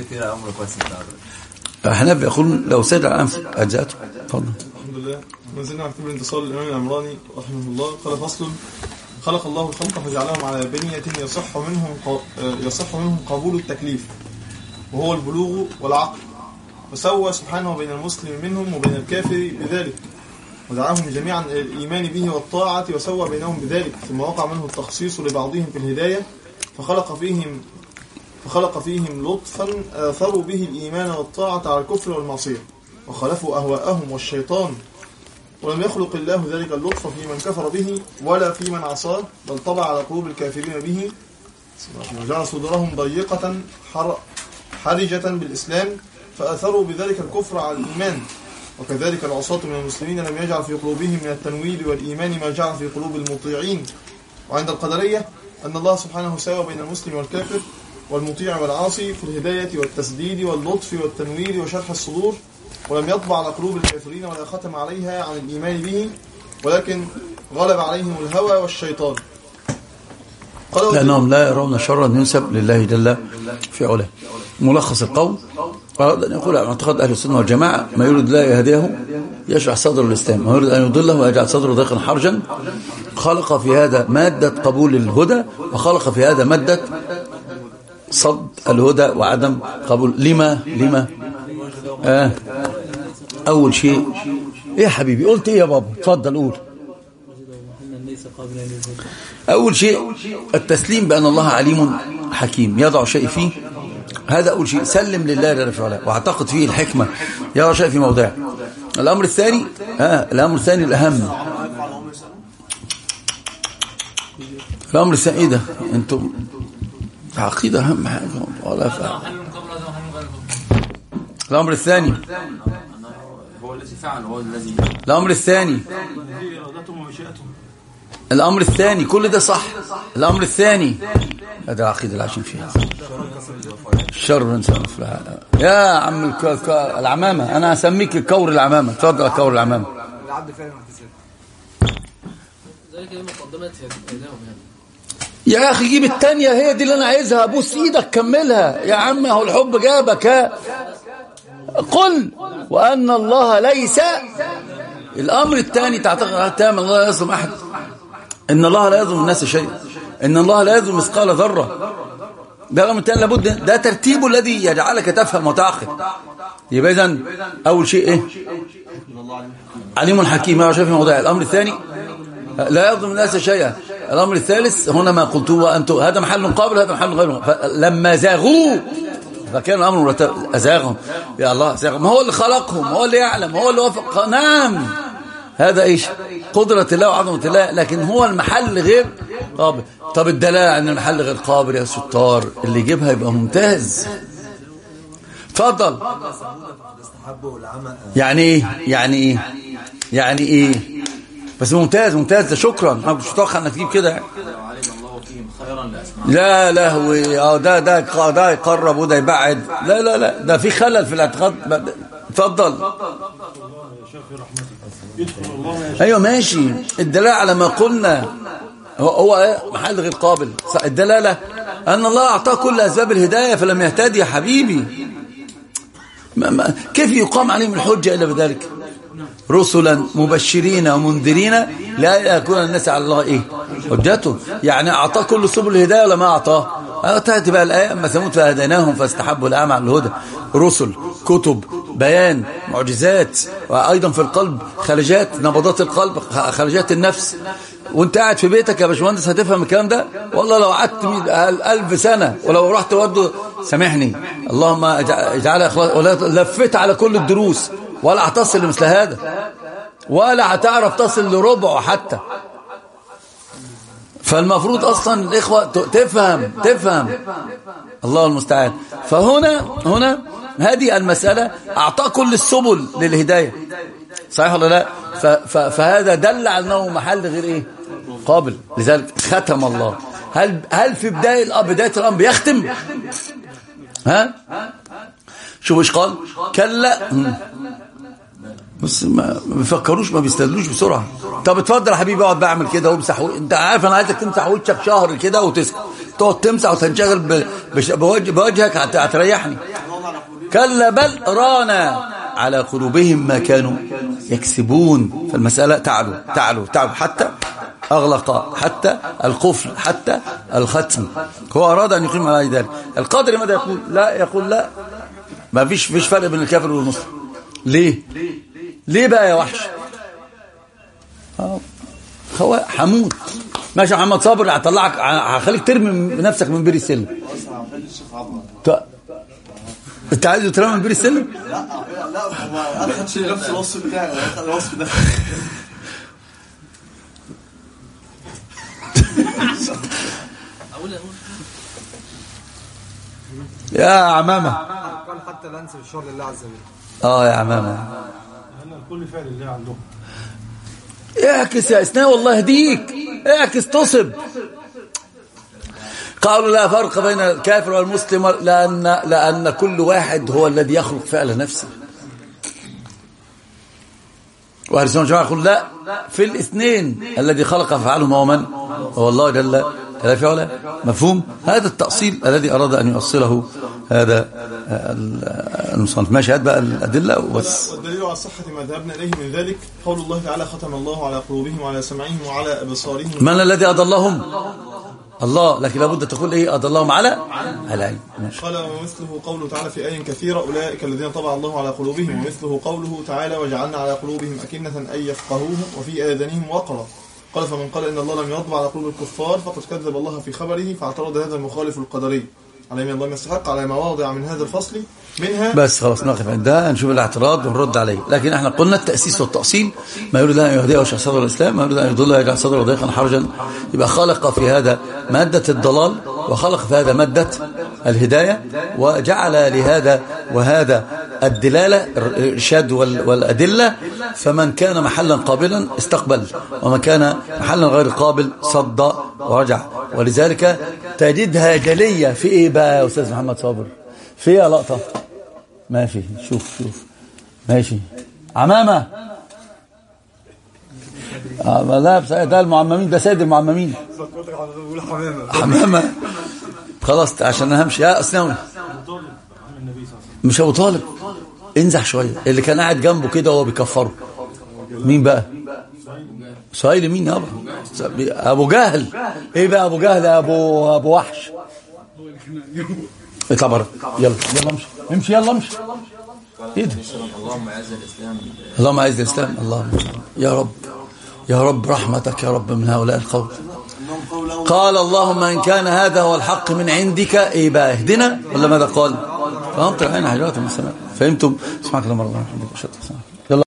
كثير عمره كويس احنا بيقولون لو ساد على الانف اجزاته. اتفضل. الحمد لله. ما زلنا نعتبر الانتصار للامام العمراني رحمه الله. قال فصل: خلق الله الخلق فجعلهم على بنية يصح منهم قبول التكليف وهو البلوغ والعقل، وسوى سبحانه بين المسلم منهم وبين الكافر بذلك، ودعاهم جميعا إلى الإيمان به والطاعة وسوى بينهم بذلك، ثم وقع منه التخصيص لبعضهم في الهداية فخلق فيهم لطفا آثروا به الإيمان والطاعة على الكفر والمعصية، وخالفوا أهواءهم والشيطان، ولم يخلق الله ذلك اللطف في من كفر به ولا في من عصاه، بل طبع على قلوب الكافرين به وجعل صدورهم ضيقة حرجة بالإسلام، فأثروا بذلك الكفر على الإيمان. وكذلك العصاة من المسلمين لم يجعل في قلوبهم من التنوير والإيمان ما جعل في قلوب المطيعين. وعند القدرية أن الله سبحانه ساوى بين المسلم والكافر والمطيع والعاصي في الهداية والتسديد واللطف والتنوير وشرح الصدور، ولم يطبع على قلوب الكافرين ولا ختم عليها عن الإيمان به، ولكن غلب عليهم الهوى والشيطان، لأنهم لا يرون شرا ينسب لله جل في علاه. ملخص القول أراد أن يقول اعتقاد أهل السنة والجماعة: ما يريد الله يهديه يشرح صدر الإسلام، وما يريد أن يضله ويجعل صدره ضيقا حرجا. خلق في هذا مادة قبول الهدى، وخلق في هذا مادة صد الهدى وعدم قبول. لما أول شيء إيه يا حبيبي؟ قلت إيه يا بابا؟ تفضل قول. أول شيء التسليم بأن الله عليم حكيم يضع شيء فيه، هذا أول شيء. سلم لله جل في علاه واعتقد فيه الحكمة، يرى شيء في موضعه. الأمر الثاني الأهم، الأمر الثاني إيه ده؟ أنتم عقيدة أهم حاجة ولا فعل. الأمر الثاني هو الذي فعل، هو الذي الأمر الثاني كل ده صح. الأمر الثاني هذا العقيدة اللي عايشين فيها. الشر انسان يا عم العمامة، أنا أسميك الكور العمامة. تفضل الكور العمامة. ذلك هي مقدمات يا أخي جيب التانية، هي دي اللي أنا عايزها. أبوس إيدك كملها يا عم، هو الحب جابك. قل وأن الله ليس. الأمر الثاني تعتقد تماما الله لا يظلم أحد، إن الله لا يظلم الناس شيئا، إن الله لا يظلم مثقال ذرة. ده الأمر الثاني لابد، ده ترتيب الذي يجعلك تفهم وتعقل. يبقى إذن أول شيء إيه؟ عليم حكيم ما شاف موضوع. الأمر الثاني لا يظلم الناس شيئا. الأمر الثالث هنا ما قلتوه وأنتم، هذا محل قابل هذا محل غيره. فلما زاغوا فكان الأمر مرتب. أزاغهم يا الله، أزاغهم، هو اللي خلقهم، هو اللي يعلم، هو اللي وفق. نعم، هذا إيش؟ قدرة الله وعظمة الله، لكن هو المحل غير قابل. طب الدلالة أن المحل غير قابل يا ستار، اللي يجيبها يبقى ممتاز. تفضل. يعني إيه؟ بس ممتاز ده. شكرا. ما كنتش متوقع انك تجيب كده. لا ده يقرب وده يبعد. لا ده في خلل في الاعتقاد. اتفضل. ايوه ماشي. الدلاله على ما قلنا هو محل غير قابل. الدلاله ان الله اعطاه كل اسباب الهدايه فلم يهتدي يا حبيبي. كيف يقام عليهم الحجه الا بذلك؟ رسلا مبشرين ومنذرين لا يكون الناس على الله ايه حجته. يعني اعطاه كل سبل الهدايه ولا ما اعطاه؟ تاتي بقى الايه: اما ثمود فهديناهم فاستحبوا الاعمى على الهدى. رسل، كتب، بيان، معجزات، وايضا في القلب خلجات، نبضات القلب، خلجات النفس. وانت قاعد في بيتك يا باشمهندس هتفهم الكلام ده. والله لو قعدت 1000 سنه ولو رحت ورده سامحني اللهم اجعلها اخلاص، ولا لفيت على كل الدروس ولا هتصل لمثل هذا، ولا هتعرف تصل لربعه حتى. فالمفروض اصلا الاخوه تفهم. الله المستعان. فهنا هذه المساله اعطى كل السبل للهدايه، صحيح ولا لا؟ فهذا دل على انه محل غير ايه قابل. لذلك ختم الله. هل في بدايه الامر بيختم؟ شوف ايش قال. كلا. بس ما بيفكروش، ما بيستدلوش بسرعه. طب اتفضل يا حبيبي اقعد بعمل كده وامسح. انت عارف انا عايزك تمسح وشك شهر كده وتسكت، تقعد تمسح وتنشغل بوجهك هتريحني. كلا بل ران على قلوبهم ما كانوا يكسبون. فالمسألة تعلو حتى أغلق، حتى القفل، حتى الختم. هو أراد أن يقيم على ذلك. القادر ماذا يقول؟ لا، يقول لا، ما فيش فرق بين الكافر والمسلم. ليه بقى يا وحش؟ هو حمود ماشي يا محمد صابر، هطلعك، هخليك ترمي نفسك من بير السلم. انت عايز ترمي من بير السلم؟ لا ما خدش نفس الوصف بتاعي، الوصف ده يا عمامة قال حتى لا انسى الشر لله عز وجل. يا عمامة لان كل فعل اللي عندهم. اعكس يا اسناء والله يهديك، اعكس تصب. قالوا لا فرق بين الكافر والمسلم لأن كل واحد هو الذي يخلق فعل نفسه. وأهل السنة والجماعة يقول لا، في الاثنين الذي خلق فعلهم هو من؟ هو الله جل وعلا. مفهوم؟ هذا التأصيل الذي أراد أن يؤصله هذا المصنف. ماشي، هات بقى الأدلة وبس. والدليل على صحة ما ذهبنا إليه من ذلك قول الله تعالى ختم الله على قلوبهم وعلى سمعهم وعلى أبصارهم. من الذي أضلهم؟ الله، لكن لابد تقول ايه؟ أضلهم على العلم. قال ومثله قوله تعالى في آية كثيرة أولئك الذين طبع الله على قلوبهم، ومثله قوله تعالى وجعلنا على قلوبهم أكنة أن يفقهوه وفي آذانهم وقرا. قال فمن قال إن الله لم يطبع على قلوب الكفار فقد كذب الله في خبره، فاعترض هذا المخالف القدري على من الله يستحق على مواضع من هذا الفصل منها. بس خلاص نقف عندها، نشوف الاعتراض ونرد عليه. لكن احنا قلنا التأسيس والتأصيل، ما يريد أن يهديه ويشرح صدر الإسلام، ما يريد أن يضل يجعل صدره ضيقا حرجا. يبقى خلق في هذا مادة الضلال، وخلق في هذا مادة الهداية، وجعل لهذا وهذا الدلالة الإرشاد والأدلة. فمن كان محلا قابلا استقبل، ومن كان محلا غير قابل صد ورجع. ولذلك تجدها جلية في إيه بقى يا أستاذ محمد صابر؟ فيها لقطة ما في. شوف ماشي عمامة. لا ده المعممين، ده سيد المعممين حمامة. خلاص عشان انا همشي. يا اسناوي مش ابو طالب، انزح شوية. اللي كان قاعد جنبه كده وهو بيكفره مين بقى؟ سهيل مين يابا؟ ابو جهل. ايه بقى ابو جهل يا ابو وحش؟ اطلع بره، يلا امشي يلا امشي. ايه ده؟ اللهم اعز الاسلام، اللهم اعز الاسلام، اللهم يا رب رحمتك يا رب من هؤلاء القوم. قال اللهم ان كان هذا هو الحق من عندك، ايه بقى؟ اهدنا ولا ماذا قال؟ فامطر علينا حجارة من السماء. فهمتم؟ سبحانك اللهم ربنا وبحمدك اشهد ان لا اله الا انت